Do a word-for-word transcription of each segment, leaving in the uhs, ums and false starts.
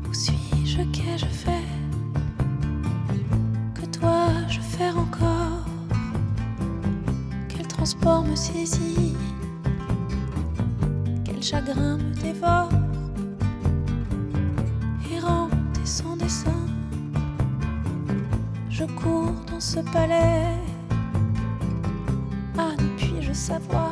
Où suis-je, qu'ai-je fait? Que dois-je faire encore? Quel transport me saisit? Quel chagrin me dévore? Errante et sans dessein, je cours dans ce palais. Ah, ne puis-je savoir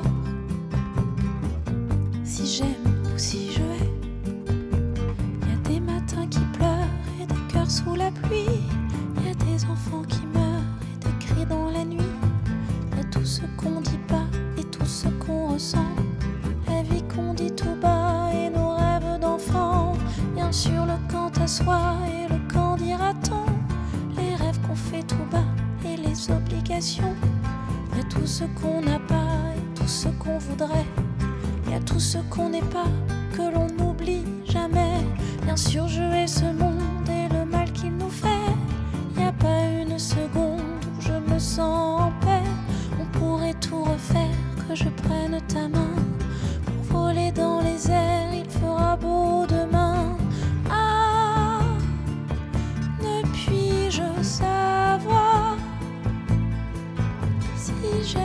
si j'aime ou si je hais? Il y a des matins qui pleurent et des cœurs sous la pluie. Il y a des enfants qui meurent et des cris dans la nuit. Il y a tout ce qu'on dit pas et tout ce qu'on ressent. La vie qu'on dit tout bas et nos rêves d'enfants. Bien sûr le quant à soi et le qu'en dira-t-on. Les rêves qu'on fait tout bas et les obligations. Il y a tout ce qu'on n'a pas et tout ce qu'on voudrait. Il y a tout ce qu'on n'est pas, que l'on n'oublie jamais. Bien sûr je hais ce monde et le mal qu'il nous fait. Il n'y a pas une seconde où je me sens en paix. On pourrait tout refaire, que je prenne ta main. Pour voler dans les airs, il fera beau demain. Ah, ne puis-je savoir si j'aime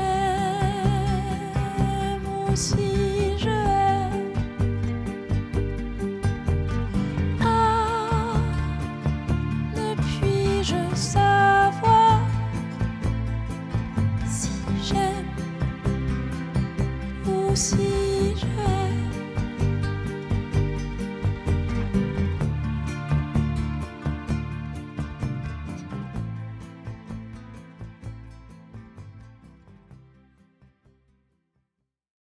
ou si je hais? Ah, ne puis-je savoir si j'aime ou si je hais?